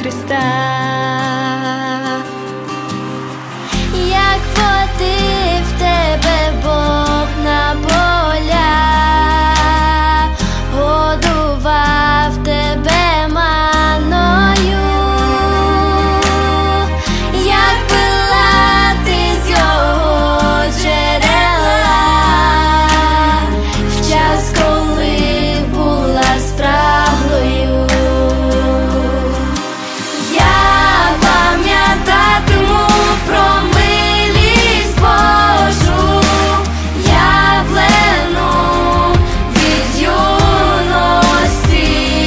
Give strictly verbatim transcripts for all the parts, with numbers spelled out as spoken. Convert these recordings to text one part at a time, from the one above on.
Христа. Як водив тебе Бог на поля, годував тебе маною, як пила ти з його джерела, в час, коли була спраглою. Я пам'ятатиму про милість Божу, явлену від юності.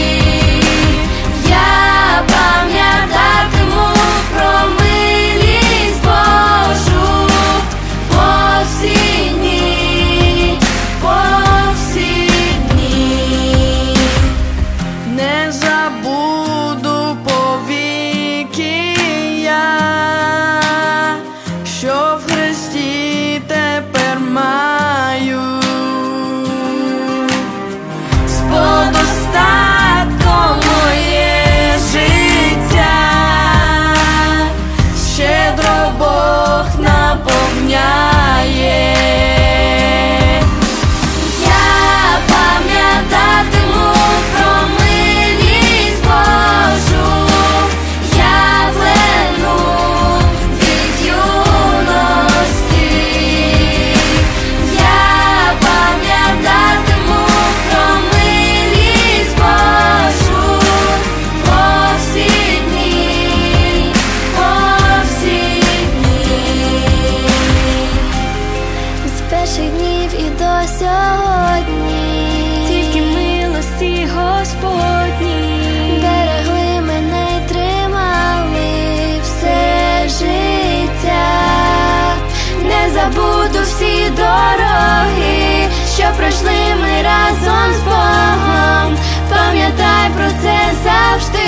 Я пам'ятатиму про милість Божу по всі дні, по всі дні. Не забуду повіки я, що в Христі тепер маю. З подостатком моє життя щедро Бог наповняє. Я пам'ятатиму про милість Божу, явлену від юності. Я пам'ятатиму про милість Божу по всі дні, по всі дні. З перших днів і до сьогодні Тільки милості Господні берегли мене й тримали все життя. Не забуду всі дороги, що пройшли ми разом з Богом. Пам'ятай про це завжди.